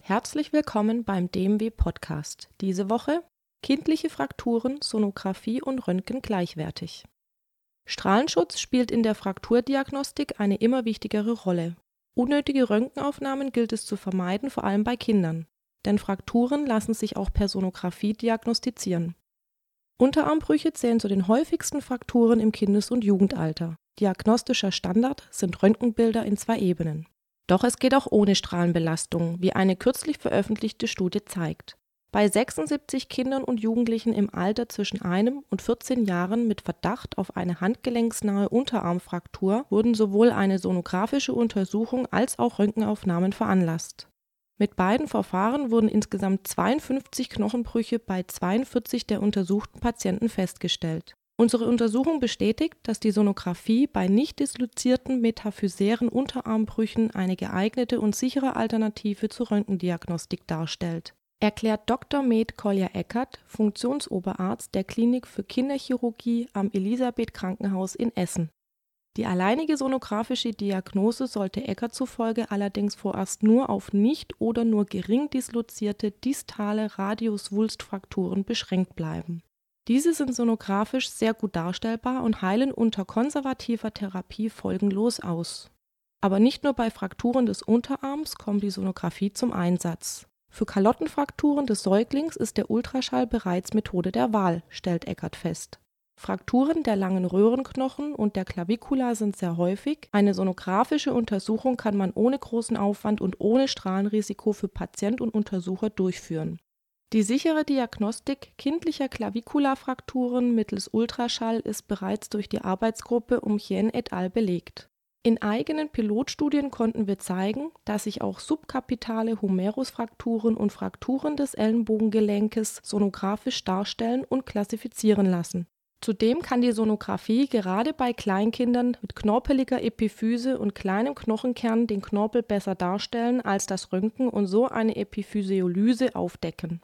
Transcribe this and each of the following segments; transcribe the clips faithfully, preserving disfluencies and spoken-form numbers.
Herzlich willkommen beim D M W-Podcast. Diese Woche kindliche Frakturen, Sonographie und Röntgen gleichwertig. Strahlenschutz spielt in der Frakturdiagnostik eine immer wichtigere Rolle. Unnötige Röntgenaufnahmen gilt es zu vermeiden, vor allem bei Kindern. Denn Frakturen lassen sich auch per Sonographie diagnostizieren. Unterarmbrüche zählen zu den häufigsten Frakturen im Kindes- und Jugendalter. Diagnostischer Standard sind Röntgenbilder in zwei Ebenen. Doch es geht auch ohne Strahlenbelastung, wie eine kürzlich veröffentlichte Studie zeigt. Bei sechsundsiebzig Kindern und Jugendlichen im Alter zwischen einem und vierzehn Jahren mit Verdacht auf eine handgelenksnahe Unterarmfraktur wurden sowohl eine sonografische Untersuchung als auch Röntgenaufnahmen veranlasst. Mit beiden Verfahren wurden insgesamt zweiundfünfzig Knochenbrüche bei zweiundvierzig der untersuchten Patienten festgestellt. Unsere Untersuchung bestätigt, dass die Sonographie bei nicht dislozierten metaphysären Unterarmbrüchen eine geeignete und sichere Alternative zur Röntgendiagnostik darstellt, erklärt Doktor Med Collier-Eckert, Funktionsoberarzt der Klinik für Kinderchirurgie am Elisabeth-Krankenhaus in Essen. Die alleinige sonografische Diagnose sollte Eckert zufolge allerdings vorerst nur auf nicht oder nur gering dislozierte distale Radiuswulstfrakturen beschränkt bleiben. Diese sind sonografisch sehr gut darstellbar und heilen unter konservativer Therapie folgenlos aus. Aber nicht nur bei Frakturen des Unterarms kommt die Sonographie zum Einsatz. Für Kalottenfrakturen des Säuglings ist der Ultraschall bereits Methode der Wahl, stellt Eckert fest. Frakturen der langen Röhrenknochen und der Klavikula sind sehr häufig. Eine sonografische Untersuchung kann man ohne großen Aufwand und ohne Strahlenrisiko für Patient und Untersucher durchführen. Die sichere Diagnostik kindlicher Klavikulafrakturen mittels Ultraschall ist bereits durch die Arbeitsgruppe um Chen et al. Belegt. In eigenen Pilotstudien konnten wir zeigen, dass sich auch subkapitale Humerusfrakturen und Frakturen des Ellenbogengelenkes sonografisch darstellen und klassifizieren lassen. Zudem kann die Sonographie gerade bei Kleinkindern mit knorpeliger Epiphyse und kleinem Knochenkern den Knorpel besser darstellen als das Röntgen und so eine Epiphyseolyse aufdecken.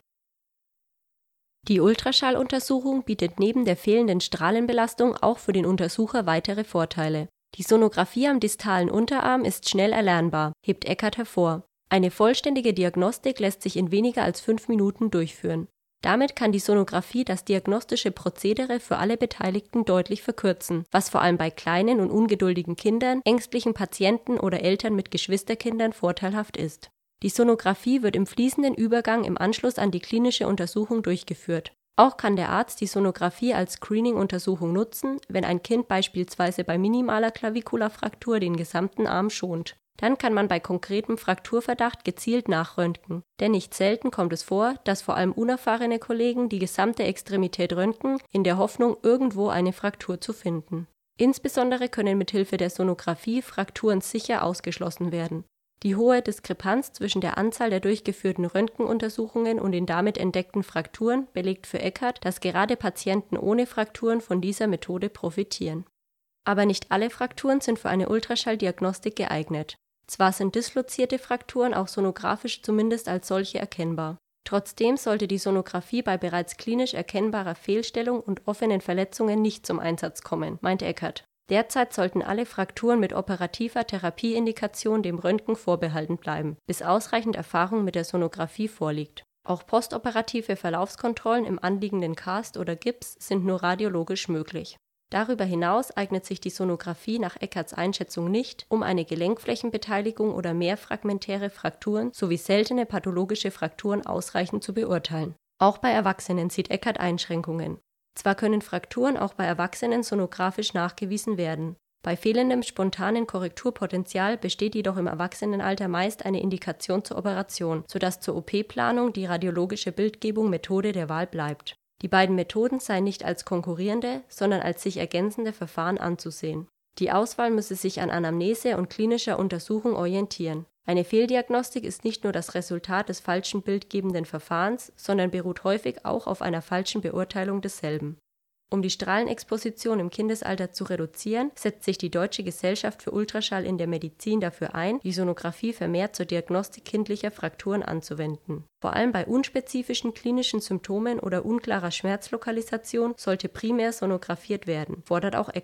Die Ultraschalluntersuchung bietet neben der fehlenden Strahlenbelastung auch für den Untersucher weitere Vorteile. Die Sonographie am distalen Unterarm ist schnell erlernbar, hebt Eckert hervor. Eine vollständige Diagnostik lässt sich in weniger als fünf Minuten durchführen. Damit kann die Sonographie das diagnostische Prozedere für alle Beteiligten deutlich verkürzen, was vor allem bei kleinen und ungeduldigen Kindern, ängstlichen Patienten oder Eltern mit Geschwisterkindern vorteilhaft ist. Die Sonographie wird im fließenden Übergang im Anschluss an die klinische Untersuchung durchgeführt. Auch kann der Arzt die Sonographie als Screening-Untersuchung nutzen, wenn ein Kind beispielsweise bei minimaler Klavikulafraktur den gesamten Arm schont. Dann kann man bei konkretem Frakturverdacht gezielt nachröntgen, denn nicht selten kommt es vor, dass vor allem unerfahrene Kollegen die gesamte Extremität röntgen, in der Hoffnung, irgendwo eine Fraktur zu finden. Insbesondere können mithilfe der Sonographie Frakturen sicher ausgeschlossen werden. Die hohe Diskrepanz zwischen der Anzahl der durchgeführten Röntgenuntersuchungen und den damit entdeckten Frakturen belegt für Eckert, dass gerade Patienten ohne Frakturen von dieser Methode profitieren. Aber nicht alle Frakturen sind für eine Ultraschalldiagnostik geeignet. Zwar sind dislozierte Frakturen auch sonografisch zumindest als solche erkennbar. Trotzdem sollte die Sonographie bei bereits klinisch erkennbarer Fehlstellung und offenen Verletzungen nicht zum Einsatz kommen, meint Eckert. Derzeit sollten alle Frakturen mit operativer Therapieindikation dem Röntgen vorbehalten bleiben, bis ausreichend Erfahrung mit der Sonographie vorliegt. Auch postoperative Verlaufskontrollen im anliegenden Cast oder Gips sind nur radiologisch möglich. Darüber hinaus eignet sich die Sonographie nach Eckerts Einschätzung nicht, um eine Gelenkflächenbeteiligung oder mehrfragmentäre Frakturen sowie seltene pathologische Frakturen ausreichend zu beurteilen. Auch bei Erwachsenen sieht Eckert Einschränkungen. Zwar können Frakturen auch bei Erwachsenen sonografisch nachgewiesen werden. Bei fehlendem spontanen Korrekturpotenzial besteht jedoch im Erwachsenenalter meist eine Indikation zur Operation, sodass zur O P-Planung die radiologische Bildgebung Methode der Wahl bleibt. Die beiden Methoden seien nicht als konkurrierende, sondern als sich ergänzende Verfahren anzusehen. Die Auswahl müsse sich an Anamnese und klinischer Untersuchung orientieren. Eine Fehldiagnostik ist nicht nur das Resultat des falschen bildgebenden Verfahrens, sondern beruht häufig auch auf einer falschen Beurteilung desselben. Um die Strahlenexposition im Kindesalter zu reduzieren, setzt sich die Deutsche Gesellschaft für Ultraschall in der Medizin dafür ein, die Sonographie vermehrt zur Diagnostik kindlicher Frakturen anzuwenden. Vor allem bei unspezifischen klinischen Symptomen oder unklarer Schmerzlokalisation sollte primär sonografiert werden, fordert auch Eckert.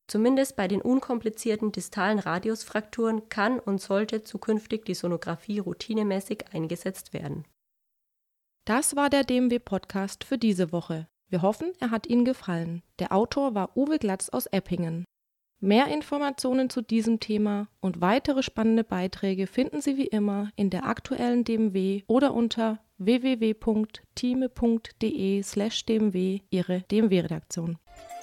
Zumindest bei den unkomplizierten distalen Radiusfrakturen kann und sollte zukünftig die Sonographie routinemäßig eingesetzt werden. Das war der D M W-Podcast für diese Woche. Wir hoffen, er hat Ihnen gefallen. Der Autor war Uwe Glatz aus Eppingen. Mehr Informationen zu diesem Thema und weitere spannende Beiträge finden Sie wie immer in der aktuellen D M W oder unter w w w punkt thieme punkt d e slash d m w, Ihre D M W-Redaktion.